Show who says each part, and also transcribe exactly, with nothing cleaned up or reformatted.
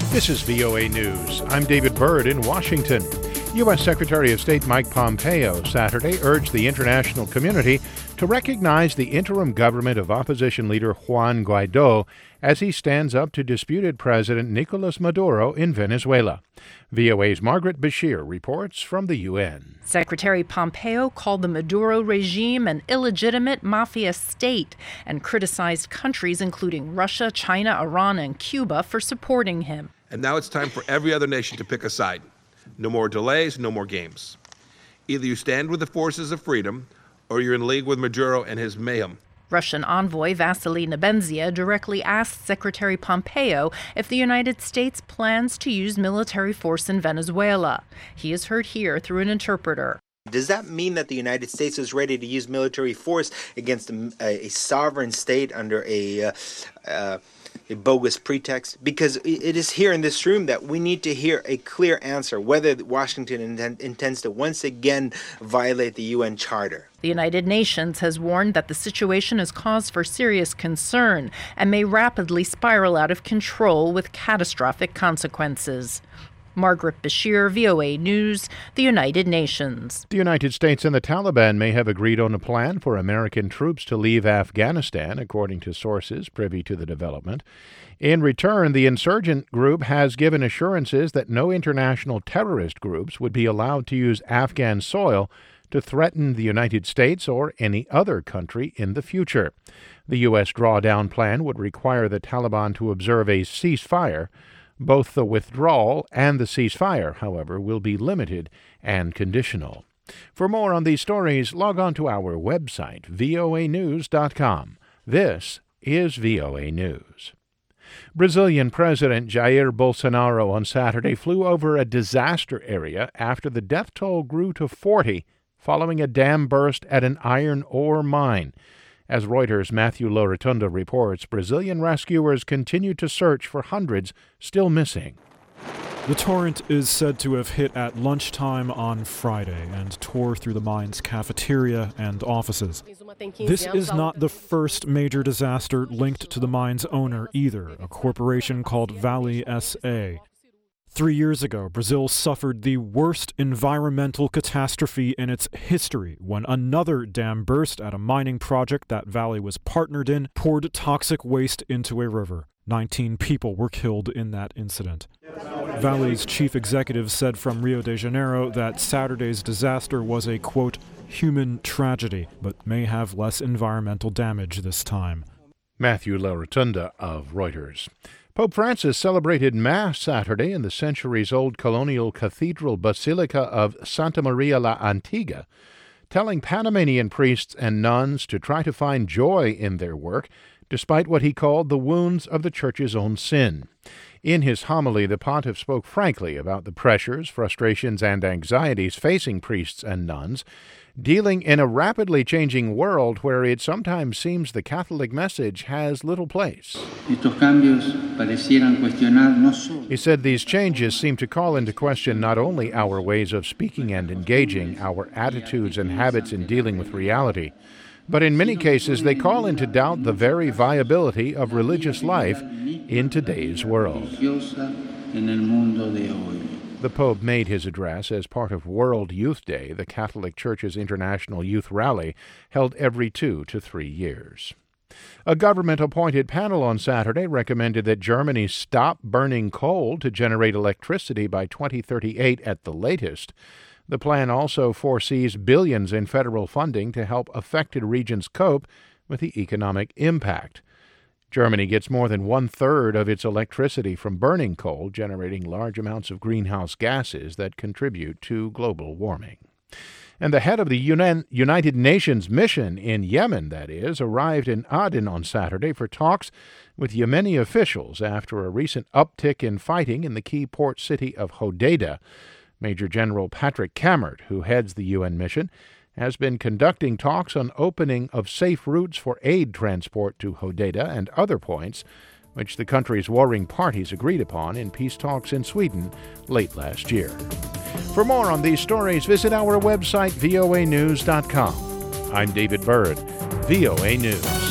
Speaker 1: This is V O A News. I'm David Byrd in Washington. U S. Secretary of State Mike Pompeo Saturday urged the international community to recognize the interim government of opposition leader Juan Guaido as he stands up to disputed President Nicolas Maduro in Venezuela. V O A's Margaret Bashir reports from the U N.
Speaker 2: Secretary Pompeo called the Maduro regime an illegitimate mafia state and criticized countries including Russia, China, Iran, and Cuba for supporting him.
Speaker 3: And now it's time for every other nation to pick a side. No more delays, no more games. Either you stand with the forces of freedom, or you're in league with Maduro and his mayhem.
Speaker 2: Russian envoy Vasily Nebenzia directly asked Secretary Pompeo if the United States plans to use military force in Venezuela. He is heard here through an interpreter.
Speaker 4: Does that mean that the United States is ready to use military force against a, a sovereign state under a, uh, uh, a bogus pretext? Because it is here in this room that we need to hear a clear answer whether Washington intend, intends to once again violate the U N Charter.
Speaker 2: The United Nations has warned that the situation is cause for serious concern and may rapidly spiral out of control with catastrophic consequences. Margaret Bashir, V O A News, the United Nations.
Speaker 1: The United States and the Taliban may have agreed on a plan for American troops to leave Afghanistan, according to sources privy to the development. In return, the insurgent group has given assurances that no international terrorist groups would be allowed to use Afghan soil to threaten the United States or any other country in the future. The U S drawdown plan would require the Taliban to observe a ceasefire. Both the withdrawal and the ceasefire, however, will be limited and conditional. For more on these stories, log on to our website, V O A news dot com. This is V O A News. Brazilian President Jair Bolsonaro on Saturday flew over a disaster area after the death toll grew to forty following a dam burst at an iron ore mine. As Reuters' Matthew Laurotunda reports, Brazilian rescuers continue to search for hundreds still missing.
Speaker 5: The torrent is said to have hit at lunchtime on Friday and tore through the mine's cafeteria and offices. This is not the first major disaster linked to the mine's owner either, a corporation called Vale S A Three years ago, Brazil suffered the worst environmental catastrophe in its history when another dam burst at a mining project that Vale was partnered in, poured toxic waste into a river. Nineteen people were killed in that incident. Vale's chief executive said from Rio de Janeiro that Saturday's disaster was a, quote, human tragedy, but may have less environmental damage this time.
Speaker 1: Matthew Laurotunda of Reuters. Pope Francis celebrated Mass Saturday in the centuries-old colonial cathedral basilica of Santa Maria la Antigua, telling Panamanian priests and nuns to try to find joy in their work, despite what he called the wounds of the Church's own sin. In his homily, the pontiff spoke frankly about the pressures, frustrations, and anxieties facing priests and nuns, dealing in a rapidly changing world where it sometimes seems the Catholic message has little place. He said these changes seem to call into question not only our ways of speaking and engaging, our attitudes and habits in dealing with reality, but in many cases they call into doubt the very viability of religious life in today's world. The Pope made his address as part of World Youth Day, the Catholic Church's international youth rally, held every two to three years. A government-appointed panel on Saturday recommended that Germany stop burning coal to generate electricity by twenty thirty-eight at the latest. The plan also foresees billions in federal funding to help affected regions cope with the economic impact. Germany gets more than one-third of its electricity from burning coal, generating large amounts of greenhouse gases that contribute to global warming. And the head of the United Nations mission in Yemen, that is, arrived in Aden on Saturday for talks with Yemeni officials after a recent uptick in fighting in the key port city of Hodeidah. Major General Patrick Cammaert, who heads the U N mission, has been conducting talks on opening of safe routes for aid transport to Hodeidah and other points, which the country's warring parties agreed upon in peace talks in Sweden late last year. For more on these stories, visit our website, V O A news dot com. I'm David Byrd, V O A News.